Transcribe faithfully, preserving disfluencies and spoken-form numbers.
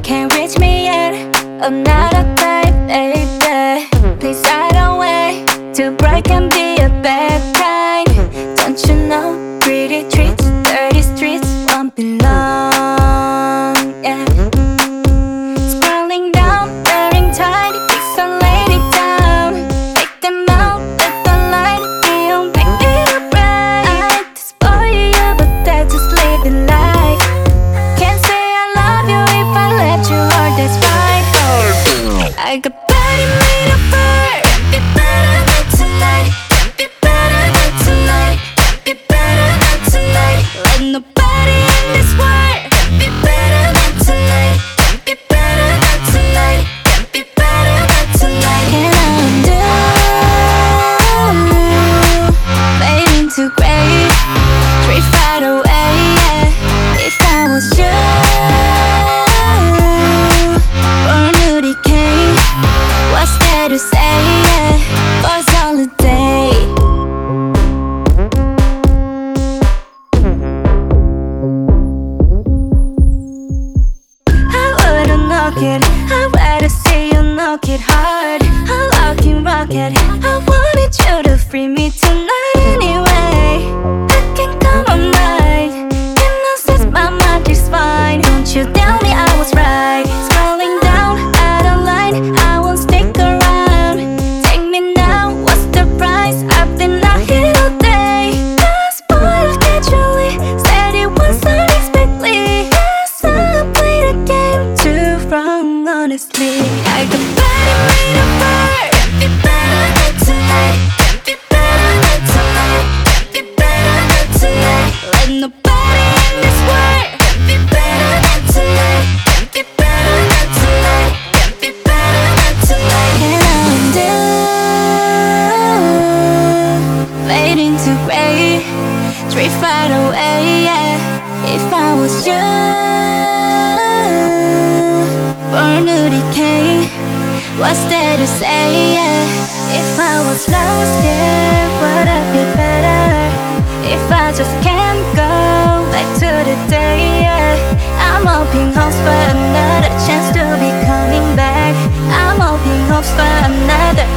can't reach me yet. Another type, baby. Please hide away. To break can be a bad kind. Don't you know? Pretty treats, dirty streets won't belong. Yeah. Scrolling down, wearing tight, please don't lay it down. Take them out, let the light be on, make it a bright. I hate to spoil you, but that's just living life. Can't say I love you if I let you, or that's right. I got body made of fur. Be better than tonight. Be better than tonight. Be better than tonight. Let nobody in this world be better than tonight. Be better than tonight. Be better than tonight. And I'm done fading to gray. Drift right away. Yeah. If I was you, born to decay. What's there to say? Yeah. For holiday. It. I'd rather see you knock it hard. I'm locking rocket. I wanted you to free me tonight anyway. I can come on night. You know since my mind is fine. Don't you tell me I was right. Scrolling down out of line. I won't stick around. Take me now, what's the price? I've been out here all day. Got spoiled casually. Said it was unexpectedly. Yes, I played a game too wrong, honestly. I got body made of fur. Be better than tonight. Be better than tonight. Be better than tonight. Let nobody in this world be better than tonight. Be better than tonight. Be better than tonight. And I'm done fading to gray. Drift right away. Yeah. If I was you, born to decay. What's there to say? Yeah. If I was lost, yeah, would I be better? If I just can't go back to the day, yeah. I'm hoping hopes for another chance to be coming back. I'm hoping hopes for another